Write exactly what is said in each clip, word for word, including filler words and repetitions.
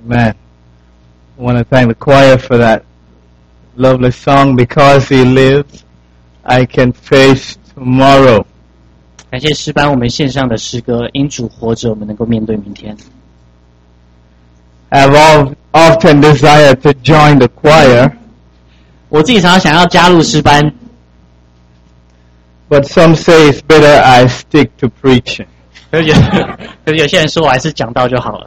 Amen. I want to thank the choir for that lovely song. Because He lives, I can face tomorrow. 感谢诗班我们线上的诗歌，因主活着，我们能够面对明天。 I've all, often desired to join the choir, 我自己常常想要加入诗班， but some say it's better I stick to preaching. 可是有可是有些人说我还是讲道就好了。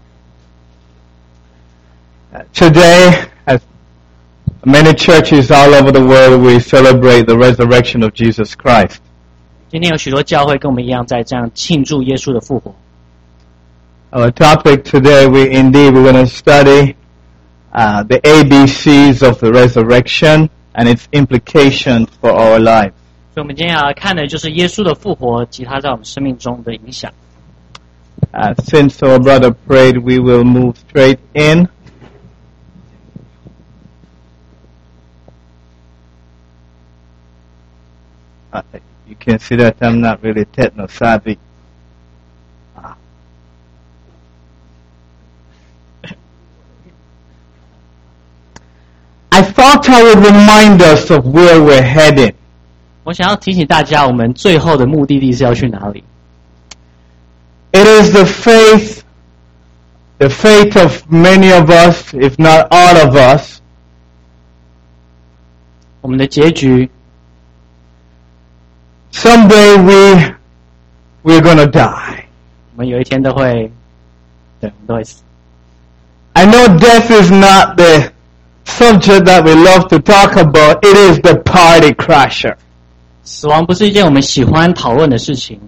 Today, as many churches all over the world, we celebrate the resurrection of Jesus Christ. 今天有许多教会跟我们一样，在这样庆祝耶稣的复活。 Our topic today, we indeed we're going to study uh, the A B Cs of the resurrection and its implications for our lives. 所以我们今天要看的就是耶稣的复活及他在我们生命中的影响。 Uh, since our brother prayed, we will move straight in. Uh, you can see that I'm not really techno-savvy. Ah. I thought I would remind us of where we're heading. 我想要提醒大家，我们最后的目的地是要去哪里？ It is the faith, the faith of many of us, if not all of us, 我们的结局， someday we, we're going to die. 我们有一天都会，对，我们都会死。 I know death is not the subject that we love to talk about. It is the party crasher. 死亡不是一件我们喜欢讨论的事情，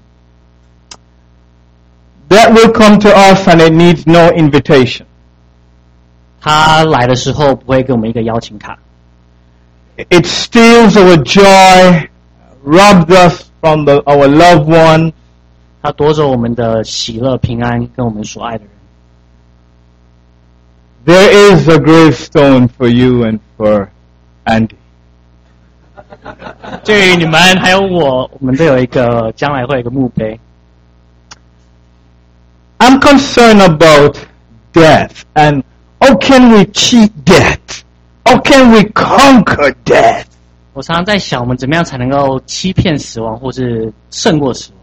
That will come to us and it needs no invitation. 他来的时候不会给我们一个邀请卡， It steals our joy, robs us from the, our loved one. 他夺走我们的喜乐、平安跟我们所爱的人。 There is a gravestone for you and for Andy. 至于你们还有我，我们都有一个将来会有一个墓碑。 I'm concerned about death and how can we cheat death? How can we conquer death? 我常常在想，我们怎么样才能够欺骗死亡，或是胜过死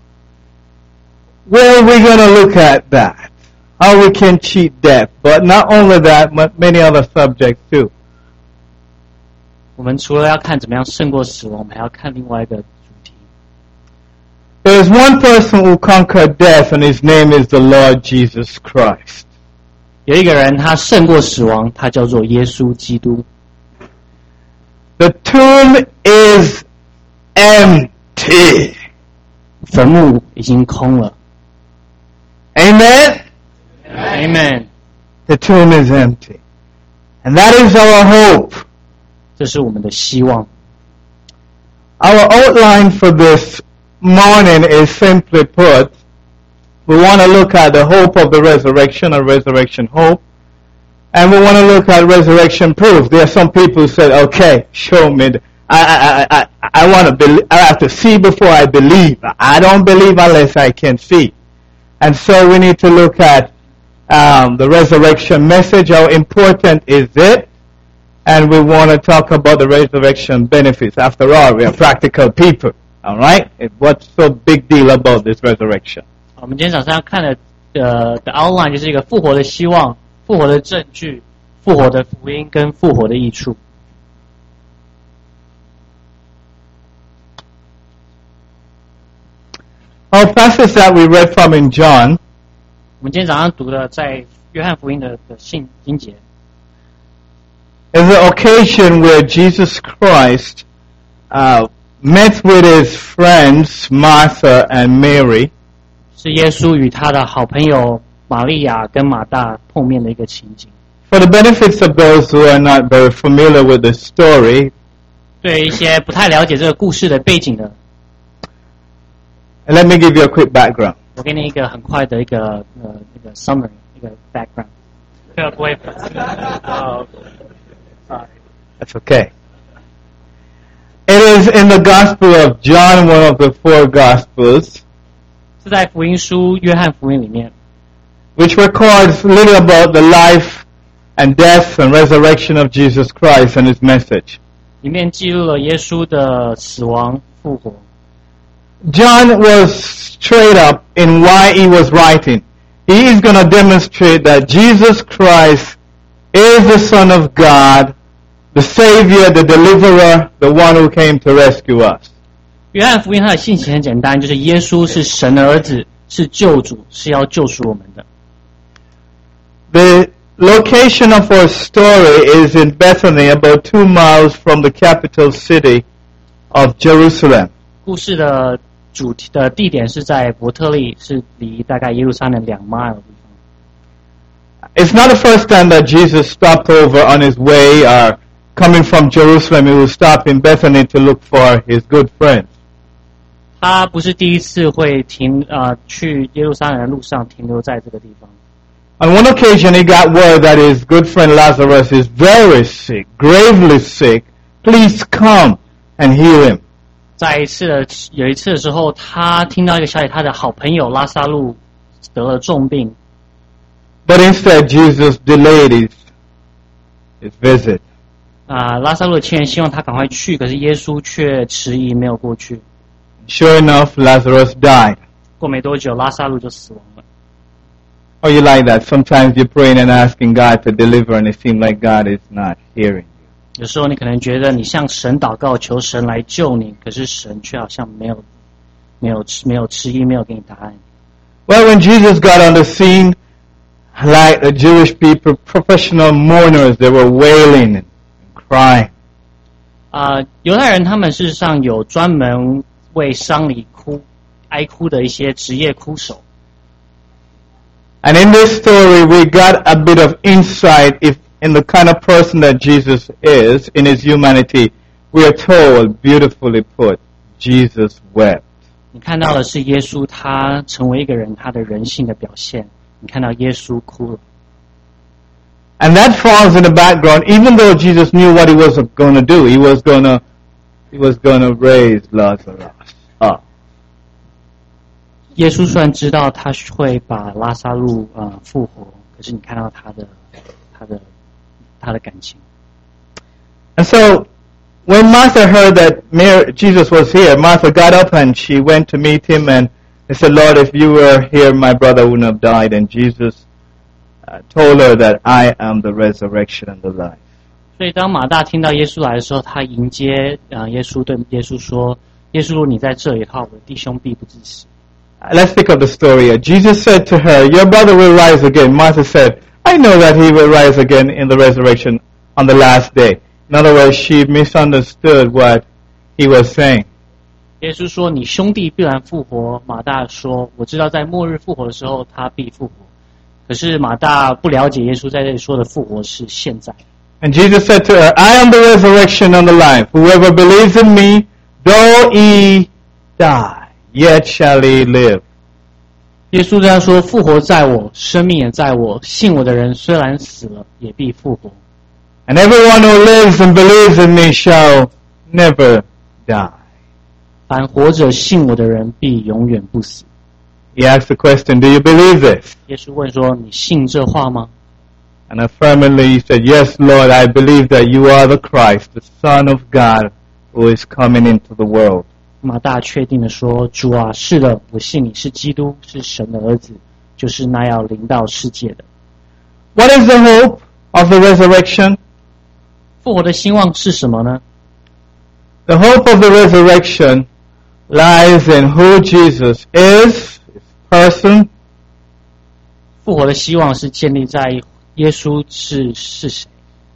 亡？ Where are we going to look at that? How we can cheat death? But not only that, but many other subjects too. 我们除了要看怎么样胜过死亡，我们还要看另外一个主题。 There is one person who conquered death and his name is the Lord Jesus Christ. 有一个人他胜过死亡，他叫做耶稣基督。 The tomb is empty. 坟墓已经空了。 Amen? Amen。 The tomb is empty. And that is our hope. 这是我们的希望。 Our outline for this morning is simply put, we want to look at the hope of the resurrection or resurrection hope. And we want to look at resurrection proof. There are some people who said, okay, show me. The, I, I, I, I want to believe, I have to see before I believe. I don't believe unless I can see. And so we need to look at um, the resurrection message. How important is it? And we want to talk about the resurrection benefits. After all, we are practical people. All right? What's so big deal about this resurrection? 我们今天早上要看的呃的 outline 就是一个复活的希望、复活的证据、复活的福音跟复活的益处。 Our passage that we read from in John 我们今天早上读的在约翰福音的的信经节， is the occasion where Jesus Christ uh, met with his friends Martha and Mary. 是耶稣与他的好朋友玛利亚跟马大碰面的一个情景。 For the benefits of those who are not very familiar with the story, 对一些不太了解这个故事的背景的， let me give you a quick background. 我给你一个很快的一个呃一个 summary 一个 background。这个不会呃 sorry That's okay. It is in the Gospel of John, one of the four Gospels, 是在福音书约翰福音里面。 which records little about the life and death and resurrection of Jesus Christ and his message. 里面记录了耶稣的死亡、复活。 John was straight up in why he was writing. He is going to demonstrate that Jesus Christ is the Son of God, the Savior, the Deliverer, the one who came to rescue us. 约翰福音它的信息很简单，就是耶稣是神的儿子，是救主，是要救赎我们的。 The location of our story is in Bethany, about two miles from the capital city of Jerusalem. 故事的主题的地点是在伯特利，是离大概耶路撒冷两 mile 的地方。 It's not the first time that Jesus stopped over on his way or coming from Jerusalem. He will stop in Bethany to look for his good friends. 他不是第一次会停啊、呃、去耶路撒冷的路上停留在这个地方。 On one occasion, he got word that his good friend Lazarus is very sick, gravely sick. Please come and heal him. 在一次的有一次的时候，他听到一个消息，他的好朋友拉撒路得了重病。 But instead, Jesus delayed his, his visit. 啊、拉撒路的亲人希望他赶快去，可是耶稣却迟疑，没有过去。 Sure enough, Lazarus died. 过没多久，拉撒路就死亡了。 Or you like that? Sometimes you're praying and asking God to deliver, and it seems like God is not hearing you. 有时候你可能觉得你向神祷告，求神来救你，可是神却好像没有、没有、没有迟疑，没有给你答案。 Well, when Jesus got on the scene, like the Jewish people, professional mourners, they were wailing and crying. 啊、犹太人他们事实上有专门为丧礼哭、哀哭的一些职业哭手。 And in this story, we got a bit of insight if, in the kind of person that Jesus is in his humanity. We are told, beautifully put, Jesus wept. 你看到的是耶稣他成为一个人他的人性的表现。你看到耶稣哭了。 And that falls in the background, even though Jesus knew what he was going to do. He was going to, he was going to raise Lazarus up. 耶稣虽然知道他会把拉撒路呃复活，可是你看到他的他的他的感情。 And so, when Martha heard that Mary, Jesus was here, Martha got up and she went to meet him and they said, Lord, if you were here, my brother wouldn't have died. And Jesus uh, told her that I am the resurrection and the life. 所以当马大听到耶稣来的时候，他迎接啊、呃、耶稣，对耶稣说：“耶稣，如果你在这里的话，我的弟兄必不致死。” Let's pick up the story here. Jesus said to her, your brother will rise again. Martha said, I know that he will rise again in the resurrection on the last day. In other words, she misunderstood what he was saying. 耶稣说：“你兄弟必然复活。”马大说：“我知道在末日复活的时候，他必复活。”可是马大不了解耶稣在这里说的复活是现在。 And Jesus said to her, I am the resurrection and the life. Whoever believes in me, though he die, yet shall he live. 耶稣这样说：“复活在我，生命也在我。信我的人虽然死了，也必复活。” And everyone who lives and believes in me shall never die. 凡活着信我的人，必永远不死。 He asked the question, do you believe this? 耶稣问说：“你信这话吗？” And affirmatively he said, yes, Lord, I believe that you are the Christ, the Son of God, who is coming into the world. 马大确定的说：“主啊，是的，我信你是基督，是神的儿子，就是那要临到世界的。” What is the hope of the resurrection? 复活的希望是什么呢？ The hope of the resurrection lies in who Jesus is, his person. 复活的希望是建立在耶稣是是谁？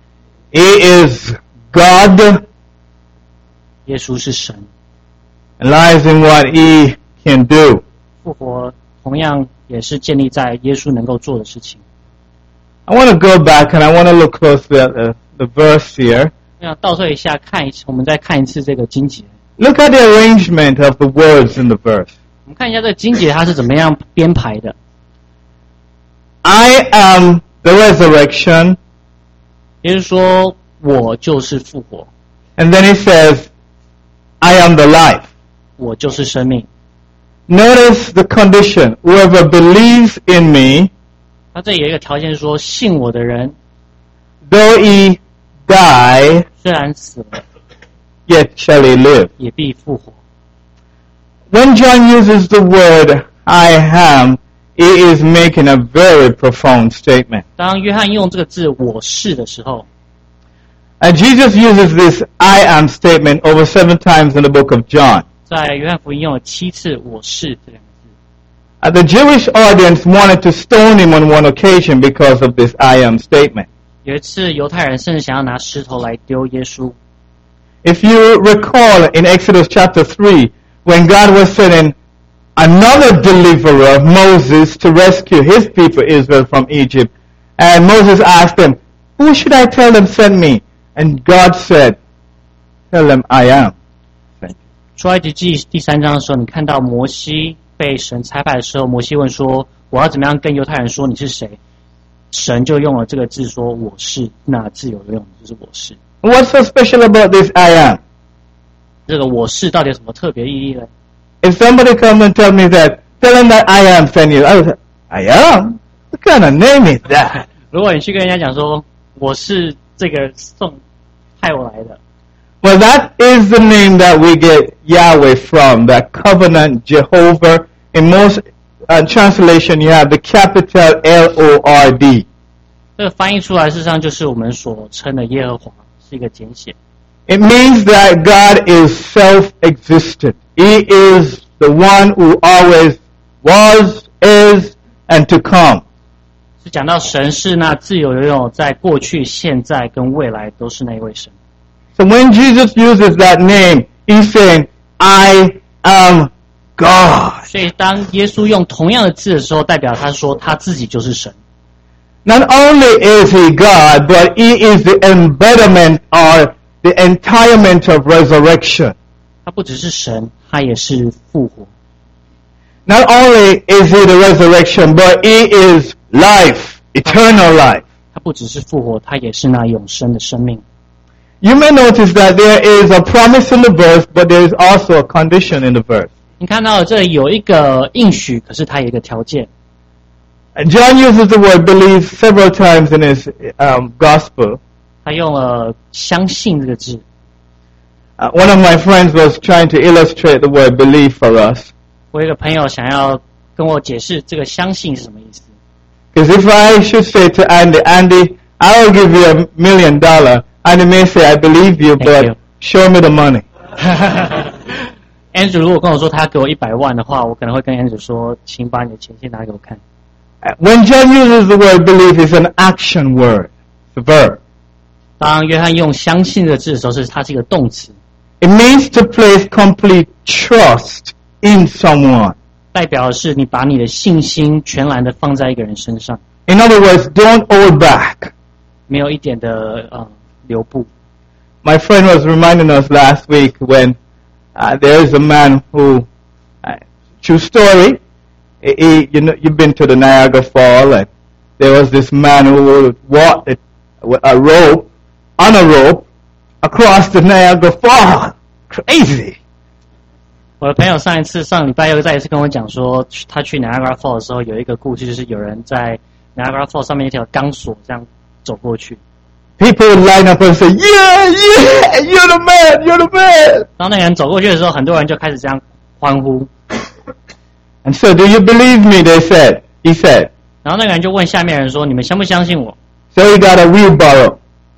He is God, 耶稣是神。 and lies in what he can do. 复活同样也是建立在耶稣能够做的事情。 I want to go back and I want to look closely at the, the verse here. 我想倒退一下，看一次，我们再看一次这个经节。 Look at the arrangement of the words in the verse. 我们看一下这个经节它是怎么样编排的。 I am the resurrection. 也就是说，我就是复活， And then he says, I am the life. 我就是生命。 Notice the condition. Whoever believes in me, 那这里有一个条件说，信我的人 though he die, 虽然死了， yet shall he live. 也必复活。 When John uses the word I am, he is making a very profound statement. 当约翰用这个字我是的时候， And Jesus uses this I am statement over seven times in the book of John. 在约翰福音用了七次我是这两个字。 Uh, the Jewish audience wanted to stone him on one occasion because of this I am statement. 有一次犹太人甚至想要拿石头来丢耶稣。 If you recall in Exodus chapter three, when God was sending another deliverer, Moses, to rescue his people Israel from Egypt, and Moses asked them, who should I tell them send me? And God said, tell them I am. 出埃及记第三章的时候，你看到摩西被神差派的时候，摩西问说：“我要怎么样跟犹太人说你是谁？”神就用了这个字说：“我是。”那字有用，就是我是。 What's so special about this I am? 这个我是到底有什么特别意义呢？ If somebody come and tell me that, tell them that I am send you. I would say, I am? What kind of name is that? 如果你去跟人家讲说我是这个送派我来的， Well, that is the name that we get Yahweh from, that covenant Jehovah. In most uh, translation, you have the capital L O R D. 这个翻译出来，事实上就是我们所称的耶和华，是一个简写。 It means that God is self-existent. He is the one who always was, is, and to come. 是讲到神是那自由游泳，在过去、现在跟未来都是那一位神。 So when Jesus uses that name, he's saying, I am God. 所以当耶稣用同样的字的时候，代表他说他自己就是神。 Not only is he God, but he is the embodiment or the entirement of resurrection. 他不只是神，他也是复活。 Not only is he the resurrection, but he is life, eternal life. 他不只是复活，他也是那永生的生命。 You may notice that there is a promise in the verse, but there is also a condition in the verse. 你看到这里有一个应许，可是它有一个条件。 And John uses the word believe several times in his um, gospel. 他用了相信这个字。 Uh, one of my friends was trying to illustrate the word believe for us. 我有一个朋友想要跟我解释这个相信是什么意思。 Because if I should say to Andy, Andy, I will give you a million dollar, Andy may say, I believe you, Thank but you. show me the money. Andrew 如果跟我说他给我一百万的话，我可能会跟 Andrew 说，请把你的钱先拿给我看。 When John uses the word believe, it's an action word, it's a verb. 当约翰用相信这个字的时候，是它是一个动词， It means to place complete trust in someone. 代表的是你把你的信心全然的放在一个人身上， In other words, don't hold back. 没有一点的呃留步。 My friend was reminding us last week when uh, there is a man who, uh, true story, he, he, you know, you've been to the Niagara Fall, and there was this man who would walk a, a rope, on a rope, across the Niagara Fall. Crazy. 我的朋友上一次上礼拜又再一次跟我讲说，他去 Niagara Falls 的时候有一个故事，就是有人在 Niagara Falls 上面一条钢索这样走过去。 People would line up and say, yeah, yeah, you're the man, you're the man. 当那个人走过去的时候，很多人就开始这样欢呼。 And so, do you believe me? They said. He said. 然后那个人就问下面人说：“你们相不相信我？” So he got a wheelbarrow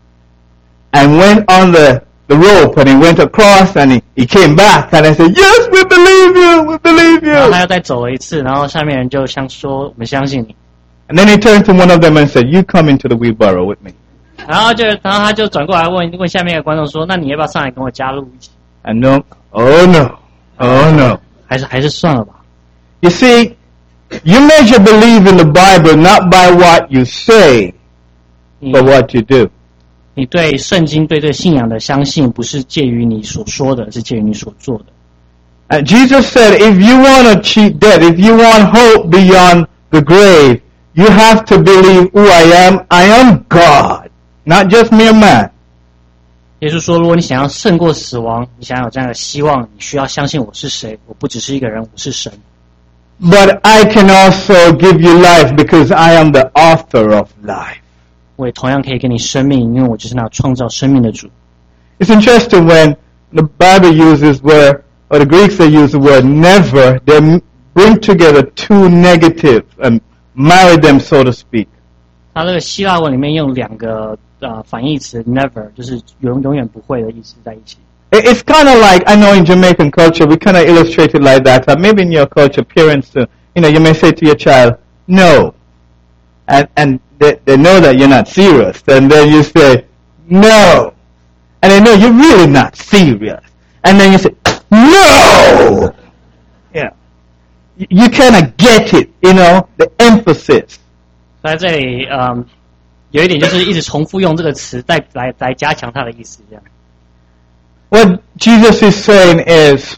and went on the, the rope, and he went across, and he, he came back, and I said, yes, we believe you, we believe 然后 you. 他又再走了一次，然后下面人就相说：“我们相信你。 And then he turned to one of them and said, you come into the wheelbarrow with me. ” 然后就，然后他就转过来问问下面的观众说：“那你要不要上来跟我加入一起？” And no, oh no, oh no. 还是还是算了吧。 You see, you measure belief in the Bible not by what you say, 你 but what you do. 你对圣经、对这个信仰的相信，不是介于你所说的，是介于你所做的。 And Jesus said, if you want to cheat death, if you want hope beyond the grave, you have to believe who I am. I am God, not just mere man. 耶稣说：“如果你想要胜过死亡，你想要有这样的希望，你需要相信我是谁。我不只是一个人，我是神。” But I can also give you life because I am the author of life. 我也同样可以给你生命，因为我就是那创造生命的主。 It's interesting when the Bible uses where, or the Greeks they use the word never, they bring together two negatives and marry them, so to speak. 它这个希腊文里面用两个呃反义词 never， 就是永永远不会的意思在一起。 It's kind of like, I know in Jamaican culture, we kind of illustrate it like that. Uh, maybe in your culture, parents, uh, you know, you may say to your child, no. And, and they, they know that you're not serious. And then you say, no. And they know you're really not serious. And then you say, no! Yeah. You, you kind of get it, you know, the emphasis. 在这里，嗯，有一点就是一直重复用这个词，再来来加强它的意思，这样。 What Jesus is saying is,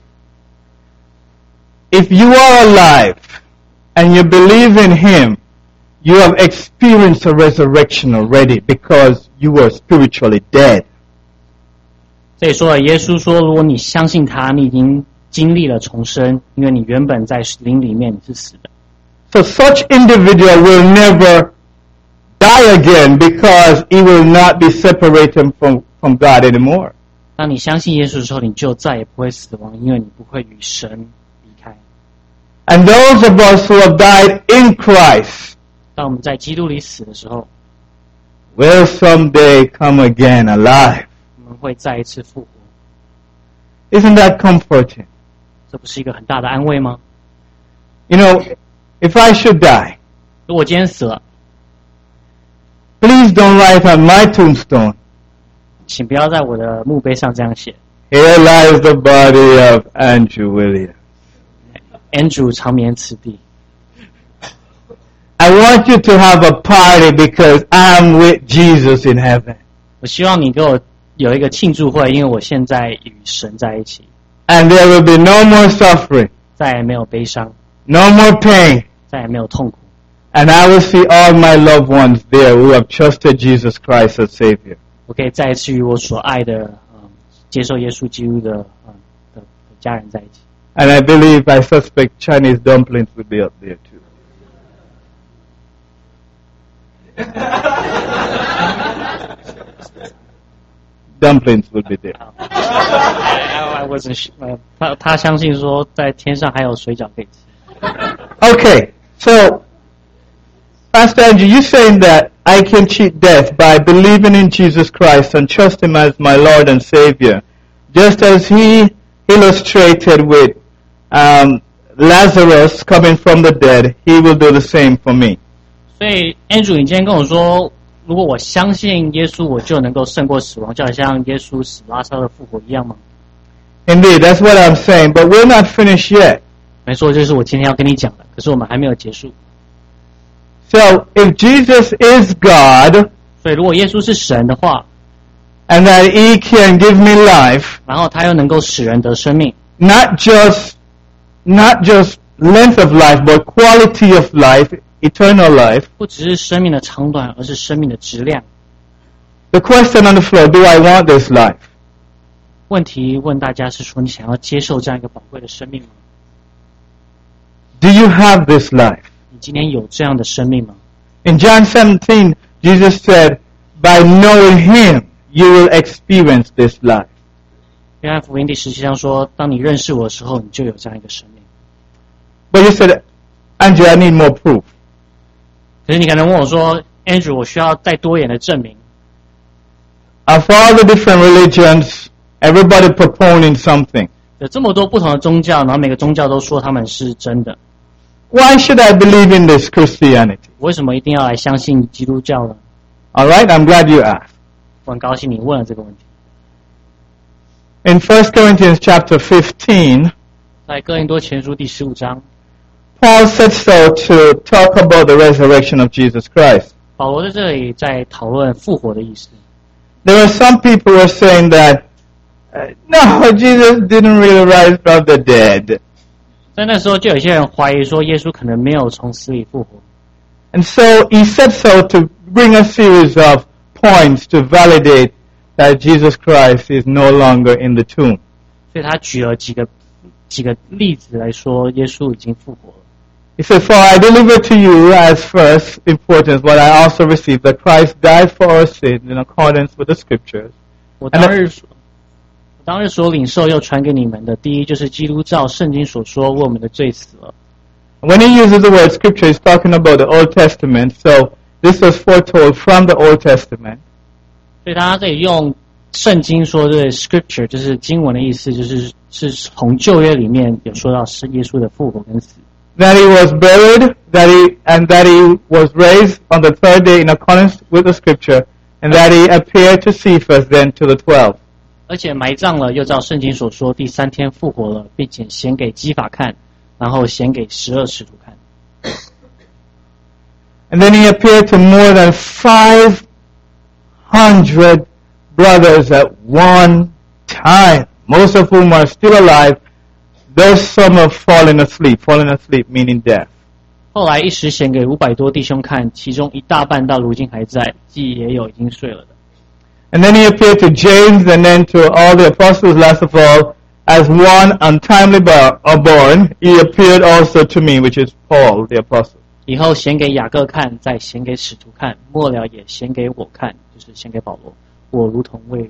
if you are alive and you believe in Him, you have experienced a resurrection already because you were spiritually dead. 所以说，耶稣说，如果你相信他，你已经经历了重生，因为你原本在灵里面你是死的。 So such individual will never die again because he will not be separated from, from God anymore. 当你相信耶稣的时候，你就再也不会死亡，因为你不会与神离开。 And those of us who have died in Christ 当我们在基督里死的时候， will someday come again alive. 我们会再一次复活。 Isn't that comforting? 这不是一个很大的安慰吗？ You know, if I should die, 如果今天死了， please don't write on my tombstone, 请不要在我的墓碑上这样写。 Here lies the body of Andrew Williams. Andrew 长眠此地。 I want you to have a party because I'm with Jesus in heaven. 我希望你给我有一个庆祝会，因为我现在与神在一起。 And there will be no more suffering, 再也没有悲伤， no more pain. 再也没有痛苦。 And I will see all my loved ones there who have trusted Jesus Christ as Savior. 我可以再一次与我所爱的，嗯，接受耶稣基督的，嗯，的的家人在一起。 And I believe, I suspect Chinese dumplings will be up there too. Dumplings will be there. I, I wasn't sure. 呃，他他相信说在天上还有水饺可以吃。 Okay, so Pastor Andrew, you're saying that I can cheat death by believing in Jesus Christ and trust Him as my Lord and Savior, just as He illustrated with um, Lazarus coming from the dead. He will do the same for me. 所以 Andrew， 你今天跟我说，如果我相信耶稣，我就能够胜过死亡，就好像耶稣死拉撒勒复活一样吗？ Indeed, that's what I'm saying, but we're not finished yet. 没错，这是我今天要跟你讲的，可是我们还没有结束。 So, if Jesus is God, 所以如果耶稣是神的话， and that He can give me life, 然后他又能够使人得生命， not just, not just length of life, but quality of life, eternal life. 不只是生命的长短，而是生命的质量。 The question on the floor, do I want this life? 问题问大家是说，你想要接受这样一个宝贵的生命吗？ Do you have this life? 你今天有这样的生命吗？ In John seventeen, Jesus said, by knowing Him, you will experience this life. 约翰福音第十七章说，当你认识我的时候，你就有这样一个生命。 But you said, Andrew, I need more proof. 可是你可能问我说 ，Andrew， 我需要再多一点的证明。 Of all the different religions, everybody proponing something. 有这么多不同的宗教，然后每个宗教都说他们是真的， Why should I believe in this Christianity? 为什么一定要来相信基督教呢？ All right, I'm glad you asked. 我很高兴你问了这个问题。 In First Corinthians chapter fifteen, 在哥林多前书第十五章， Paul sets out to talk about the resurrection of Jesus Christ. 保罗在这里在讨论复活的意思。 There are some people who are saying that, uh, no, Jesus didn't really rise from the dead. 在那时候，就有些人怀疑说，耶稣可能没有从死里复活。 And so he sets out to bring a series of points to validate that Jesus Christ is no longer in the tomb. 所以他举了几个几个例子来说，耶稣已经复活了。 He said, For I delivered to you as first importance what I also received, that Christ died for our sins in accordance with the Scriptures. 我当日所我当日所领受又传给你们的，第一就是基督照圣经所说，为我们的罪死了。 When he uses the word Scripture, he's talking about the Old Testament. So this was foretold from the Old Testament. 所以他这里用圣经说的 Scripture 就是经文的意思，就是是从旧约里面有说到是耶稣的复活跟死。 That he was buried, that he and that he was raised on the third day in accordance with the Scripture, and that he appeared to Cephas, then to the twelve. 而且埋葬了，又照圣经所说，第三天复活了，并且显给基法看，然后显给十二使徒看。 And then he appeared to more than five hundred brothers at one time, most of whom are still alive, though some have fallen asleep. Fallen asleep meaning death. 后来一时显给五百多弟兄看，其中一大半到如今还在，既也有已经睡了的。 And then he appeared to James and then to all the apostles. Last of all, as one untimely born, he appeared also to me, which is Paul, the apostle. 以后显给雅各看，再显给使徒看，末了也显给我看，就是显给保罗。我如同未。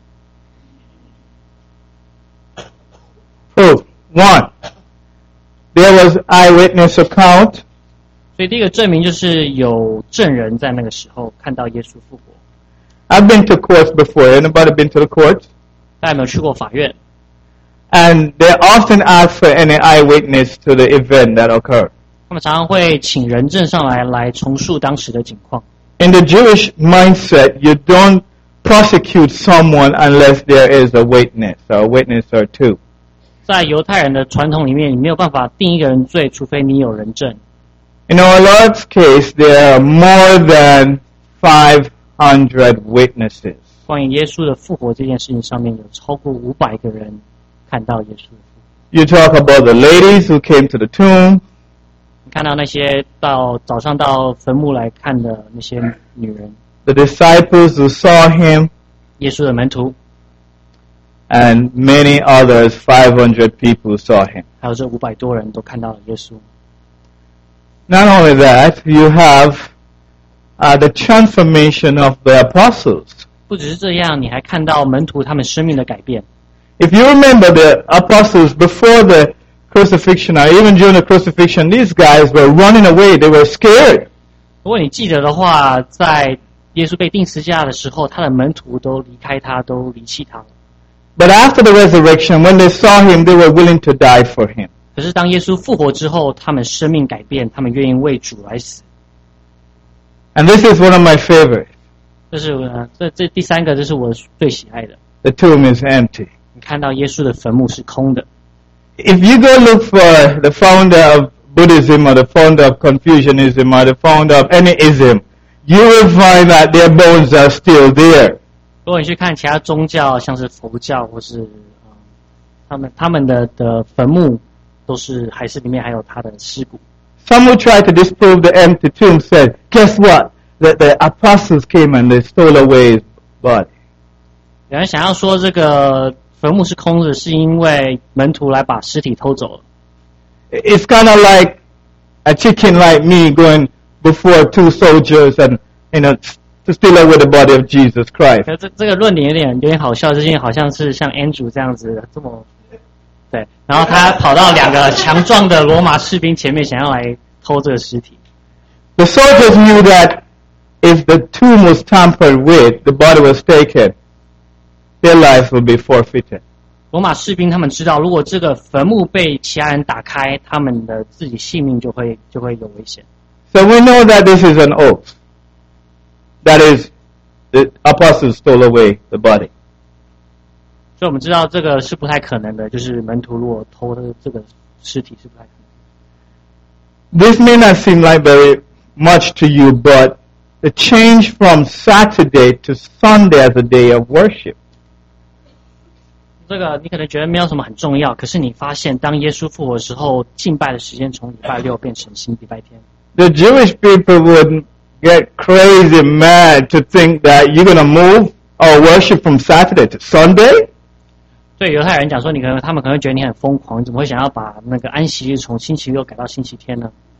Proof. One, there was eyewitness account. 所以第一个证明就是有证人在那个时候看到耶稣复活。 I've been to courts before. Anybody been to the courts? 大家有没有去过法院？ And they often ask for any eyewitness to the event that occurred. 他们常常会请人证上来，来重述当时的景况。 In the Jewish mindset, you don't prosecute someone unless there is a witness, or a witness or two. 在犹太人的传统里面，你没有办法定一个人罪，除非你有人证。 In our Lord's case, there are more than five hundred witnesses. 关于耶稣的复活这件事情上面，有超过五百个人看到耶稣的复活。 You talk about the ladies who came to the tomb. 你看到那些到早上到坟墓来看的那些女人， The disciples who saw him, 耶稣的门徒， and many others, five hundred people saw him. 还有这五百多人都看到了耶稣。 Not only that, you have uh, the transformation of the apostles. 不只是这样，你还看到门徒他们生命的改变。 If you remember the apostles before the crucifixion, or even during the crucifixion, these guys were running away. They were scared. 如果你记得的话，在耶稣被钉十字架的时候，他的门徒都离开他，都离弃他了。 But after the resurrection, when they saw him, they were willing to die for him. 可是当耶稣复活之后，他们生命改变，他们愿意为主来死。 And this is one of my favorites. 这是呃，这这第三个，这是我最喜爱的。 The tomb is empty. 你看到耶稣的坟墓是空的。 If you go look for the founder of Buddhism or the founder of Confucianism or the founder of any ism, you will find that their bones are still there. 如果你去看其他宗教，像是佛教或是呃，他们他们的的坟墓都是还是里面还有他的尸骨。 Some who tried to disprove the empty tomb said, guess what? The, the apostles came and they stole away his body. 有人想要说这个坟墓是空的，是因为门徒来把尸体偷走了。 It's kind of like a chicken like me going before two soldiers and, you know, to steal away the body of Jesus Christ. 可是这这个论点有点有点好笑，就是好像是像 Andrew 这样子这么对，然后他跑到两个强壮的罗马士兵前面，想要来偷这个尸体。 The soldiers knew that if the tomb was tampered with, the body was taken, their lives would be forfeited. 罗马士兵他们知道，如果这个坟墓被其他人打开，他们的自己性命就会就会有危险。 So we know that this is an oath. That is, the apostles stole away the body. 所以我们知道这个是不太可能的，就是门徒如果偷的这个尸体是不太可能。 This may not seem like very much to you, but the change from Saturday to Sunday as a day of worship. 这个你可能觉得没有什么很重要，可是你发现当耶稣复活的时候，敬拜的时间从礼拜六变成新礼拜天。 The Jewish people would get crazy mad to think that you're going to move our worship from Saturday to Sunday. 对犹太人讲说，你可能他们可能觉得你很疯狂，你怎么会想要把那个安息日从星期六改到星期天呢？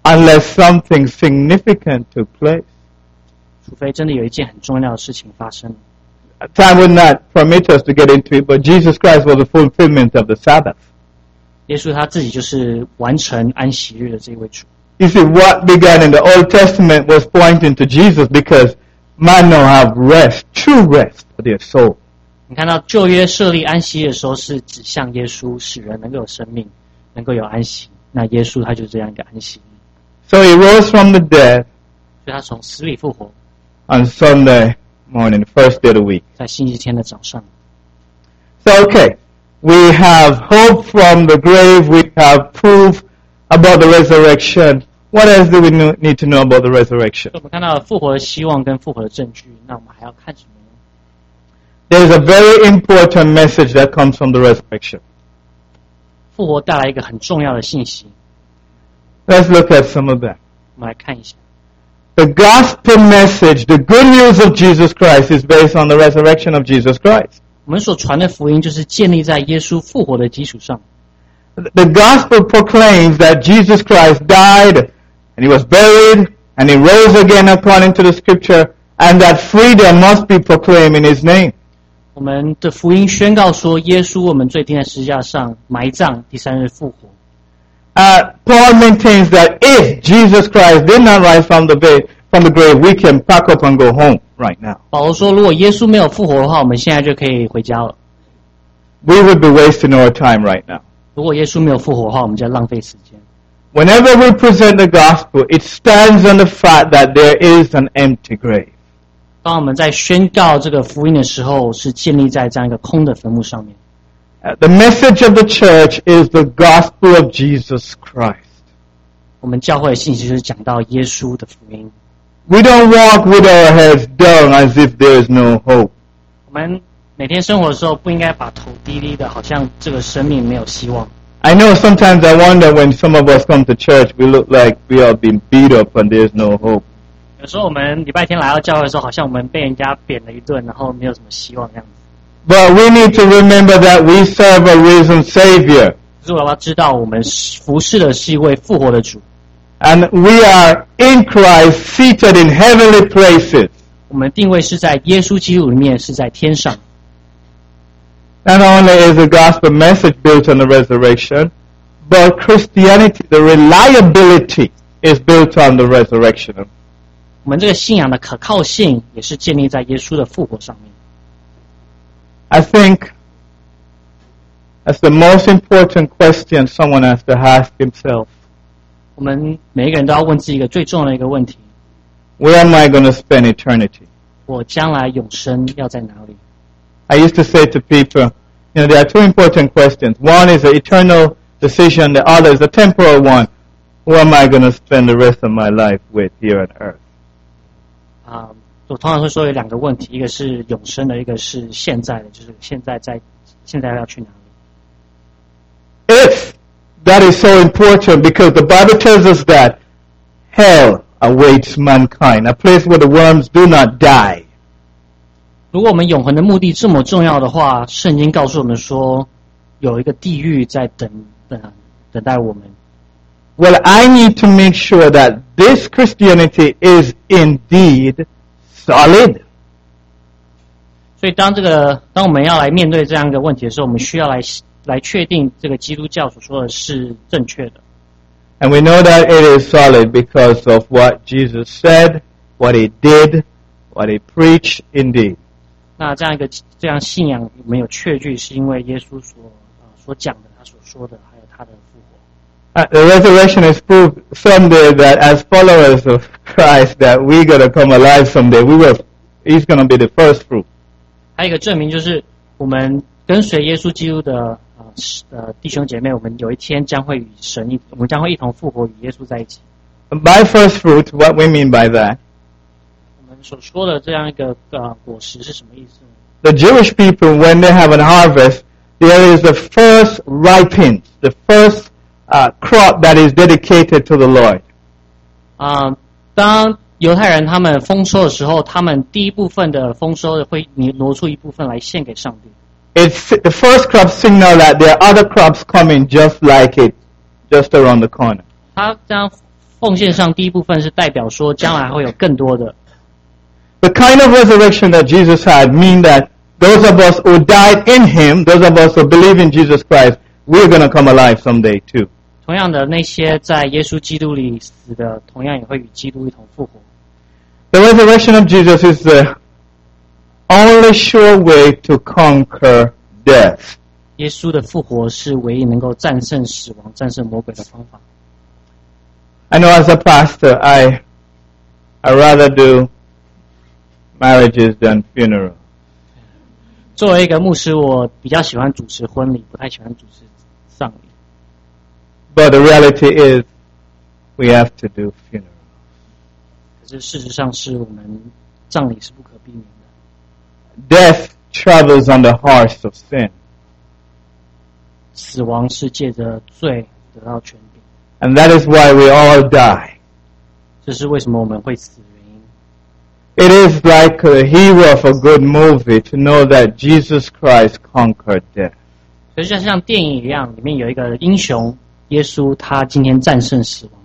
unless something significant took place. 除非真的有一件很重要的事情发生。 Time would not permit us to get into it, but Jesus Christ was the fulfillment of the Sabbath. 耶稣他自己就是完成安息日的这一位主。 You see, what began in the Old Testament was pointing to Jesus because man now have rest, true rest for their soul. 你看到旧约设立安息日的时候，是指向耶稣，使人能够有生命，能够有安息。那耶稣他就是这样一个安息日。 So he rose from the dead 所以他从死里复活， on Sunday morning, the first day of the week. 在星期天的早上。 So, okay, we have hope from the grave. We have proof about the resurrection. What else do we know, need to know about the resurrection? 所以我们看到复活的希望跟复活的证据，那我们还要看什么呢？ There's a very important message that comes from the resurrection. 复活带来一个很重要的信息， Let's look at some of them. 我们来看一下。 The gospel message, the good news of Jesus Christ, is based on the resurrection of Jesus Christ. 我们所传的福音就是建立在耶稣复活的基础上。 The gospel proclaims that Jesus Christ died, and he was buried, and he rose again according to the scripture, and that freedom must be proclaimed in his name. 我们的福音宣告说，耶稣我们最钉在十字架上埋葬，第三日复活。 Uh, Paul maintains that if Jesus Christ did not rise from the grave, from the grave, we can pack up and go home right now. 保罗说，如果耶稣没有复活的话，我们现在就可以回家了。 We would be wasting our time right now. 如果耶稣没有复活的话，我们就要浪费时间。 Whenever we present the gospel, it stands on the fact that there is an empty grave. 当我们在宣告这个福音的时候，是建立在这样一个空的坟墓上面。 Uh, the message of the church is the gospel of Jesus Christ. 我们教会的信息就是讲到耶稣的福音。 We don't walk with our heads down as if there is no hope. 我们每天生活的时候，不应该把头低低的，好像这个生命没有希望。 I know sometimes I wonder when some of us come to church, we look like we are being beat up and there's no hope. 有时候我们礼拜天来到教会的时候，好像我们被人家扁了一顿，然后没有什么希望这样子。 But we need to remember that we serve a risen Savior. 可是我要知道，我们服侍的是一位复活的主。 And we are in Christ seated in heavenly places. 我们定位是在耶稣基督里面，是在天上。 Not only is the gospel message built on the resurrection, but Christianity, the reliability, is built on the resurrection. 我们这个信仰的可靠性，也是建立在耶稣的复活上面。 I think that's the most important question someone has to ask himself. 我们每一个人都要问自己一个最重要的一个问题： Where am I going to spend eternity? 我将来永生要在哪里？ I used to say to people, you know, there are two important questions. One is an eternal decision, the other is a temporal one. Who am I going to spend the rest of my life with here on earth? 啊、我通常会说有两个问题，一个是永生的，一个是现在的，就是现在在现在要去哪里？ If that is so important, because the Bible tells us that hell awaits mankind, a place where the worms do not die. 如果我们永恒的目的这么重要的话，圣经告诉我们说，有一个地狱在等等等待我们。 Well, I need to make sure that this Christianity is indeed solid. 所以当这个当我们要来面对这样一个问题的时候，我们需要来来确定这个基督教所说的是正确的。 And we know that it is solid because of what Jesus said, what he did, what he preached indeed. 那这样一个这样信仰有没有确据，是因为耶稣所呃所讲的，他所说的，还有他的复活。 Uh, the resurrection is proof someday that as followers of Christ that we're going to come alive someday. We will. He's going to be the first fruit. 还有一个证明就是我们跟随耶稣基督的呃呃弟兄姐妹，我们有一天将会与神一，我们将会一同复活，与耶稣在一起。 By first fruit, what we mean by that? 我们所说的这样一个呃果实是什么意思呢？ The Jewish people, when they have a harvest, there is the first ripens, the first uh, crop that is dedicated to the Lord. 啊、呃，当犹太人他们丰收的时候，他们第一部分的丰收会挪出一部分来献给上帝。 It's the first crop signal that there are other crops coming just like it, just around the corner. 他这样奉献上第一部分是代表说将来会有更多的。 The kind of resurrection that Jesus had mean that those of us who died in Him, those of us who believe in Jesus Christ, we're going to come alive someday too. 同样的，那些在耶稣基督里死的，同样也会与基督一同复活。 The resurrection of Jesus is the only sure way to conquer death. 耶稣的复活是唯一能够战胜死亡、战胜魔鬼的方法。 I know as a pastor, I I rather do marriages than funerals. 作为一个牧师，我比较喜欢主持婚礼，不太喜欢主持丧礼。 But the reality is, we have to do funerals. 可是事实上是我们葬礼是不可避免的。 Death travels on the horse of sin. 死亡是借着罪得到权柄。 And that is why we all die. 这是为什么我们会死的原因。 It is like the hero of a good movie to know that Jesus Christ conquered death. 所以就像电影一样，里面有一个英雄耶稣，他今天战胜死亡。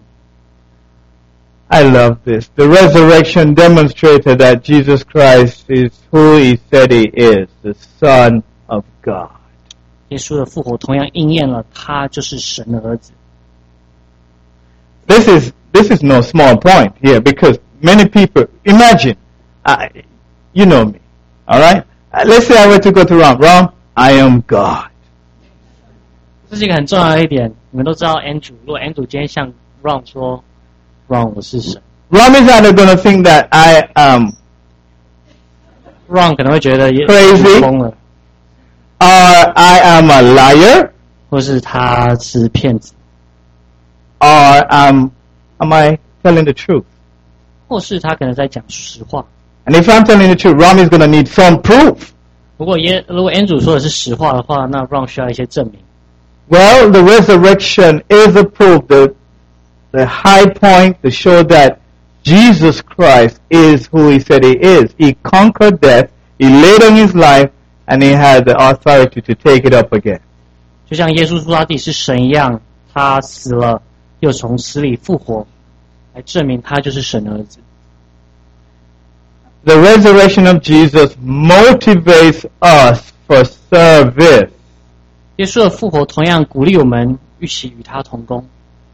I love this. The resurrection demonstrated that Jesus Christ is who He said He is, the Son of God. 耶稣的复活同样应验了，他就是神的儿子。 This is this is no small point here because many people imagine, uh, you know me, all right? Uh, let's say I were to go to Ram. Ram, I am God. 这是一个很重要的一点，你们都知道 Andrew。如果 Andrew 今天向 Ron 说 ，Ron 我是神 Ram is either going to think that I am ，Ron 可能会觉得也 Crazy 疯了， or I am a liar, 或是他是骗子， or um, am I telling the truth? 或是他可能在讲实话。 And if I'm telling the truth, Ram is going to need some proof. 如果耶如果 Andrew 说的是实话的话，那 Ron 需要一些证明。 Well, the resurrection is a proof, the, the high point to show that Jesus Christ is who He said He is. He conquered death, He laid down His life, and He had the authority to take it up again. 就像耶稣说他自己是神一样，他死了又从死里复活，来证明他就是神的儿子。 The resurrection of Jesus motivates us for service. 耶稣的复活同样鼓励我们一起与他同工。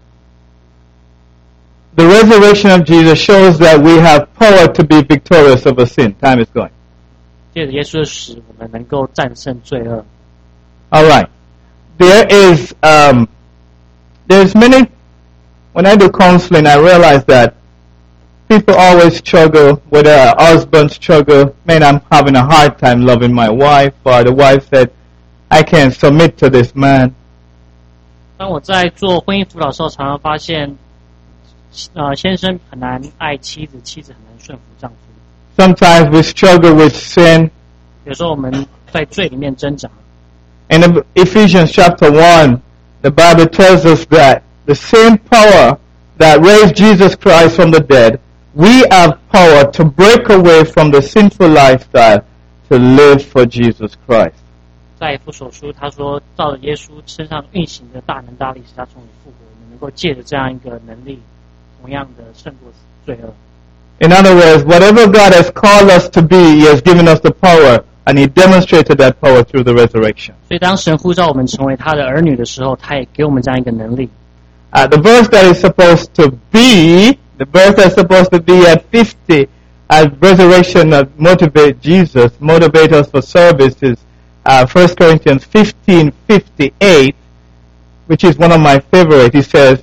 The resurrection of Jesus shows that we have power to be victorious over sin. Time is going. 借着耶稣的死，我们能够战胜罪恶。 All right. There is, um, there's many, when I do counseling, I realize that people always struggle, whether a husband struggle, man, I'm having a hard time loving my wife, or the wife said, I can't submit to this man. 当我在做婚姻辅导的时候，常常发现，呃，先生很难爱妻子，妻子很难顺服丈夫。 Sometimes we struggle with sin. 有时候我们在罪里面挣扎。 In Ephesians chapter one, the Bible tells us that the same power that raised Jesus Christ from the dead, we have power to break away from the sinful lifestyle to live for Jesus Christ. 在以弗所书，他说，照着耶稣身上运行的大能大力，使他从你复活，我们能够借着这样一个能力，同样的胜过罪恶。 In other words, whatever God has called us to be, He has given us the power, and He demonstrated that power through the resurrection. 所以，当神呼召我们成为他的儿女的时候，他也给我们这样一个能力。 Uh, the verse that is supposed to be, the verse that's supposed to be at fifty, as resurrection that motivate Jesus, motivate us for service is uh, First Corinthians fifteen fifty-eight, which is one of my favorite. He says,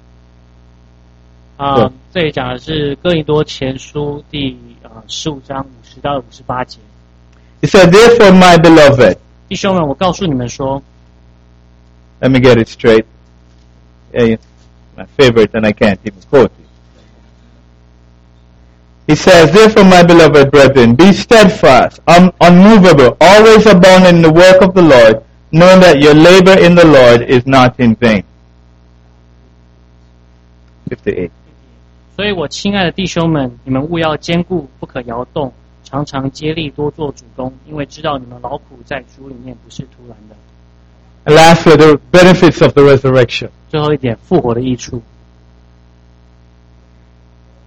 啊、呃，这里讲的是哥林多前书第呃十五章五十到五十八节。 He said, therefore, my beloved, 弟兄们，我告诉你们说 let me get it straight. Yeah, my favorite, and I can't even quote it. He says, therefore, my beloved brethren, be steadfast, un- unmovable, always abounding in the work of the Lord, knowing that your labor in the Lord is not in vain. fifty-eight. 所以我亲爱的弟兄们，你们务要坚固，不可摇动，常常接力，多做主工，因为知道你们劳苦在主里面不是突然的。 And lastly, the benefits of the resurrection. 最后一点，复活的益处。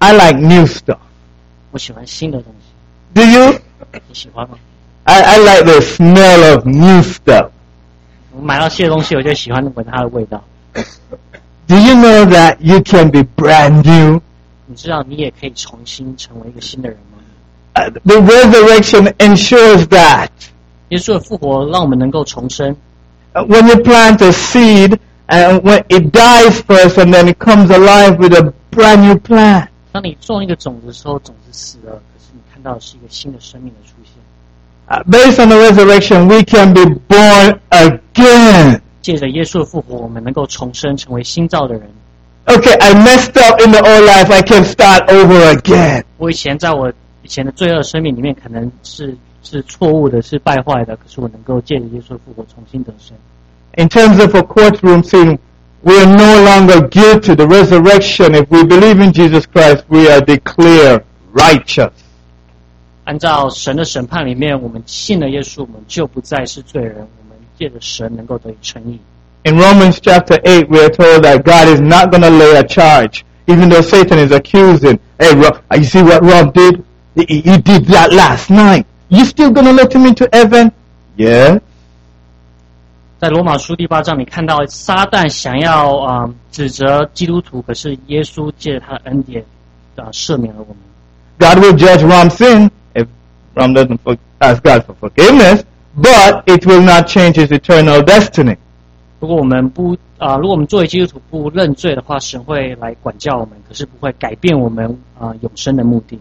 I like new stuff. 我喜欢新的东西。 Do you? 你喜欢吗？ I, I like the smell of new stuff. 我买到新的东西，我就喜欢闻它的味道。 Do you know that you can be brand new? 你知道你也可以重新成为一个新的人吗？ Uh, the resurrection ensures that. 耶稣的复活让我们能够重生。 Uh, when you plant a seed, and when it dies first, and then it comes alive with a brand new plant. 当你种一个种子的时候，种子死了，可是你看到的是一个新的生命的出现。 Uh, based on the resurrection, we can be born again. 借着耶稣的复活，我们能够重生，成为新造的人。 Okay, I messed up in the old life. I can start over again. 我以前在我以前的罪恶生命里面，可能是是错误的，是败坏的，可是我能够借着耶稣的复活重新得生。 In terms of a courtroom scene, we are no longer guilty. The resurrection, if we believe in Jesus Christ, we are declared righteous. 按照神的审判里面，我们信了耶稣，我们就不再是罪人，我们借着神能够得以称义。 In Romans chapter eight, we are told that God is not going to lay a charge, even though Satan is accusing. Hey, Rob, you see what Rob did? He, he did that last night. You still going to let him into heaven? Yeah. 在罗马书第八章，你看到撒旦想要啊、呃、指责基督徒，可是耶稣借着他的恩典啊、呃、赦免了我们。 God will judge Rom's sin if Rom doesn't for, ask God for forgiveness, but it will not change his eternal destiny. 如果我们不啊、呃，如果我们作为基督徒不认罪的话，神会来管教我们，可是不会改变我们啊、呃、永生的目的。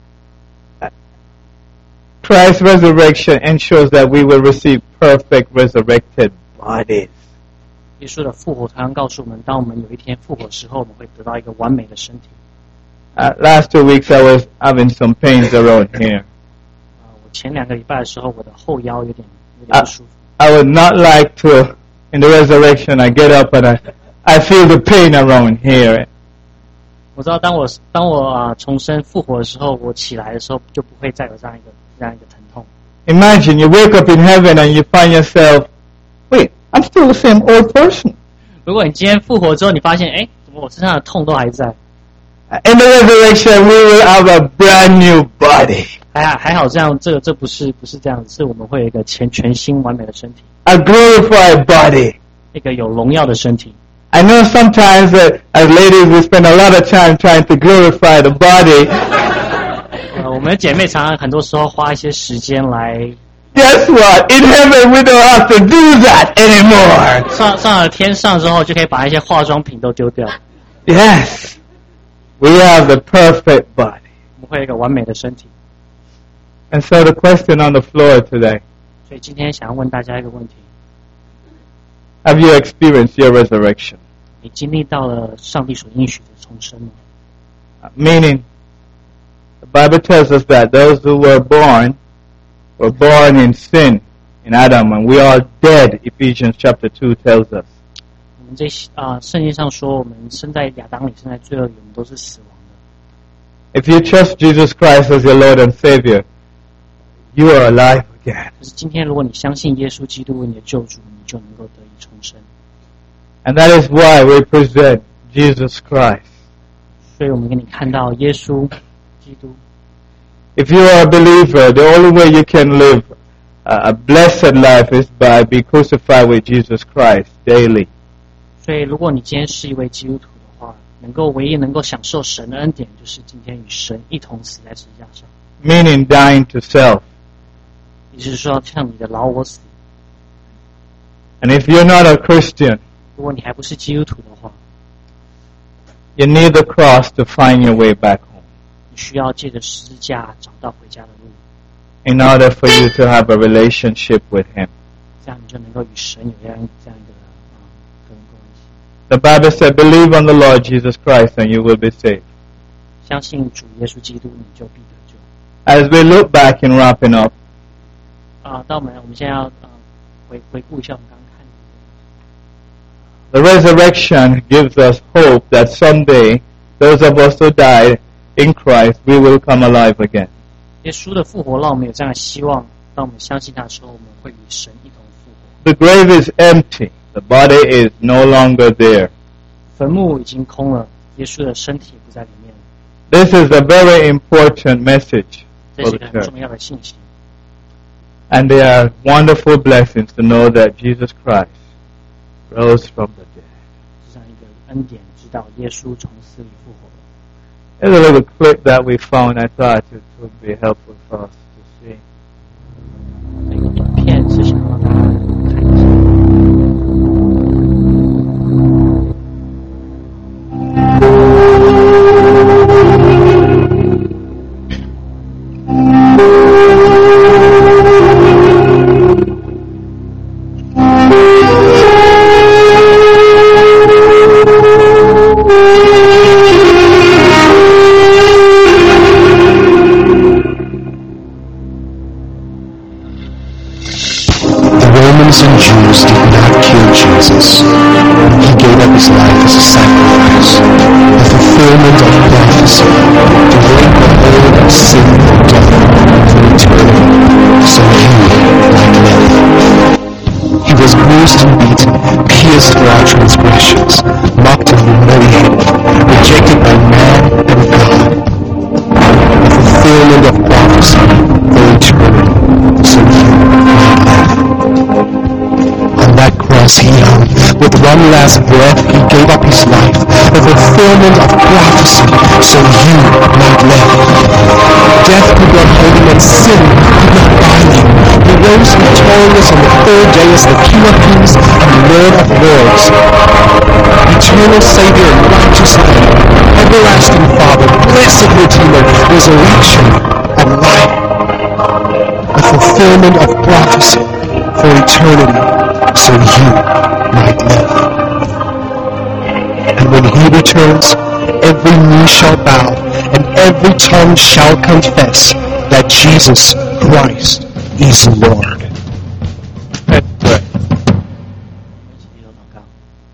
Christ's resurrection ensures that we will receive perfect resurrected bodies. 耶稣的复活常常告诉我们，当我们有一天复活的时候，我们会得到一个完美的身体。 Uh, last two weeks I was having some pains around here. 啊、呃，我前两个礼拜的时候，我的后腰有点有点不舒服。 I would not like to, in the resurrection, I get up and I, I feel the pain around here. 我知道当我当我啊、呃、重生复活的时候，我起来的时候就不会再有这样一个这样一个疼痛。 Imagine you wake up in heaven and you find yourself, wait, I'm still the same old person. 如果你今天复活之后，你发现，哎，怎么我身上的痛都还在？ In the resurrection, we will have a brand new body. 还好还好，这样这个这不是不是这样子，是我们会有一个全全新完美的身体， A glorified body. 一个有荣耀的身体。 I know sometimes uh, as ladies we spend a lot of time trying to glorify the body. 呃，我们的姐妹常常很多时候花一些时间来 Guess what? In heaven we don't have to do that anymore. 上上了天上之后，就可以把一些化妆品都丢掉， Yes. We have the perfect body. 我们会有一个完美的身体。 And so the question on the floor today, 所以今天想要问大家一个问题： have you experienced your resurrection? 你经历到了上帝所应许的重生吗？ Uh, Meaning, the Bible tells us that those who were born were born in sin in Adam, and we are dead, Ephesians chapter two tells us. 我们这啊、呃，圣经上说，我们生在亚当里，生在罪恶里，我们都是死亡的。 If you trust Jesus Christ as your Lord and Savior, you are alive again. 可是今天，如果你相信耶稣基督为你的救主，你就能够得以重生。 And that is why we present Jesus Christ. 所以我们给你看到耶稣基督。 If you are a believer, the only way you can live a blessed life is by being crucified with Jesus Christ daily. 所以，如果你今天是一位基督徒的话，能够唯一能够享受神的恩典，就是今天与神一同死在十字架上。 Meaning dying to self. 也就是说，向你的老我死。 And if you're not a Christian, 如果你还不是基督徒的话， you need the cross to find your way back home. 你需要借着十字架找到回家的路， In order for you to have a relationship with Him. 这样你就能够与神有这样这样一个啊个人关系。 The Bible said, believe on the Lord Jesus Christ and you will be saved. 相信主耶稣基督，你就必得救。 As we look back in wrapping up, 啊，到我们我们现在要啊回回顾一下我们刚刚看的。 the resurrection gives us hope that someday those of us who died in Christ, we will come alive again. 耶稣的复活让我们有这样的希望，当我们相信他的时候，我们会与神一同复活。 The grave is empty. The body is no longer there. 坟墓已经空了，耶稣的身体不在里面。 This is a very important message 这 for 是一 the 个很 church. 重要的信息。 And they are wonderful blessings to know that Jesus Christ rose from the dead. 这样一个恩典，知道耶稣从死里复活了。 There's a little clip that we found. I thought it would be helpful for us to see. 这个短片是想让大家看一下。 And Jews did not kill Jesus. He gave up his life as a sacrifice, the fulfillment of prophecy, to break the hold of sin and death for eternity, so you might live. He was bruised and beaten, pierced for our transgressions, mocked and humiliated, rejected by man and God. The fulfillment of prophecy for eternity, so you might live. On that cross he hung. With one last breath he gave up his life, the fulfillment of prophecy, so you might live. Death could not hold him, and sin could not bind him. He rose victorious on the third day as the King of Kings and Lord of Lords. Eternal Savior and righteous Lamb, everlasting Father, blessed Redeemer, resurrection and life. The fulfillment of prophecy for eternity, so you might live. And when he returns, every knee shall bow, and every tongue shall confess that Jesus Christ is Lord. Let's pray. 一起低头祷告。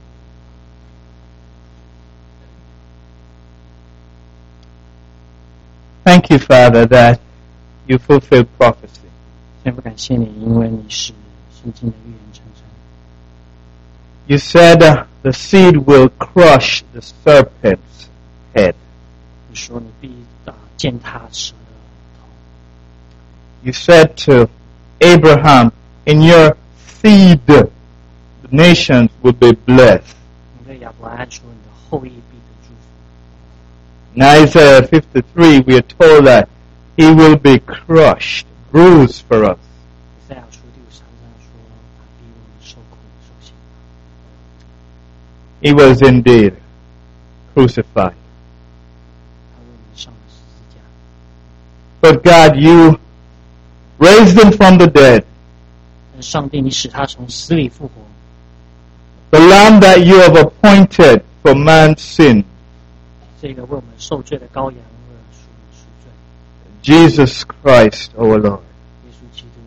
Thank you, Father, that you fulfill prophecy. 天父，感谢你，因为你是圣经的预言成真。 You said uh, the seed will crush the serpent's head. 你说你必打践踏蛇的头。 You said to Abraham, in your seed, the nations will be blessed. 你对亚伯拉罕说，你的后裔必得祝福。 In Isaiah fifty-three, we are told that he will be crushed, bruised for us. 以赛亚书第五十三章说，他必为我们受苦受刑。 He was indeed crucified. 他为我们上了十字架。 But God, you raised him from the dead. 但上帝，你使他从死里复活。 The lamb that you have appointed for man's sin. 这个为我们受罪的羔羊，为了赎我们赎罪。 Jesus Christ, our Lord, 耶稣基督，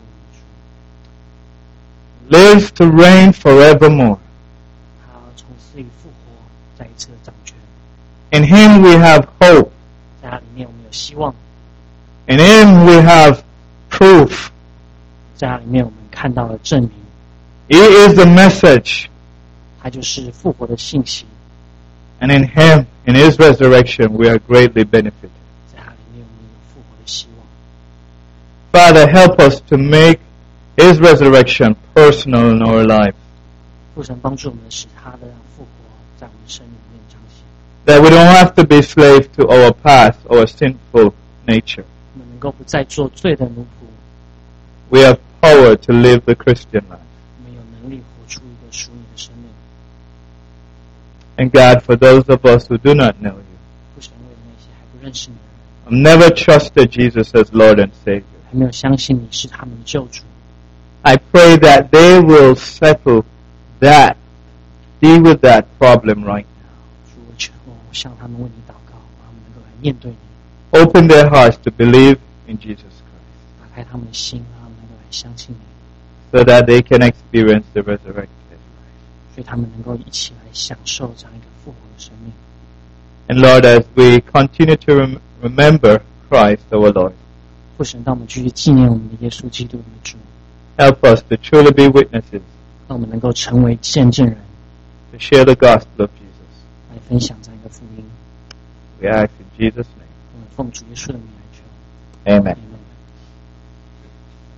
我们主， lives to reign forevermore. 他从死里复活，再一次的掌权。 In him we have hope. 在他里面，我们有希望； In him we have proof. 在他里面，我们看到了证明。 He is the message. 他就是复活的信息。 And in him, in his resurrection, we are greatly benefited. 在他里面，我们有复活的希望。 Father, help us to make his resurrection personal in our lives. 父神帮助我们，使他的复活在我们生命里面彰显。 That we don't have to be slaves to our past, our sinful nature. 我们能够不再做罪的奴仆， We have power to live the Christian life. 我们有能力活出一个属你的生命。 And God, for those of us who do not know you, 父神为了那些还不认识你的 have 人， never trusted Jesus as Lord and Savior, 还没有相信你是他们的救主， I pray that they will settle that, deal with that problem right now. 主我求我向他们为你祷告，让他们能够来面对你， Open their hearts to believe in Jesus Christ, 打开他们的心，让他们能够来相信你， so that they can experience the resurrected life. 所以他们能够一起来享受这样一个复活的生命。 And Lord, as we continue to rem- remember Christ our Lord, 父神，当我们继续纪念我们的耶稣基督的主， help us to truly be witnesses, 让我们能够成为见证人， to share the gospel of Jesus. 来分享这样一个福音。 We ask in Jesus' name. 奉主耶稣的名来求。 Amen.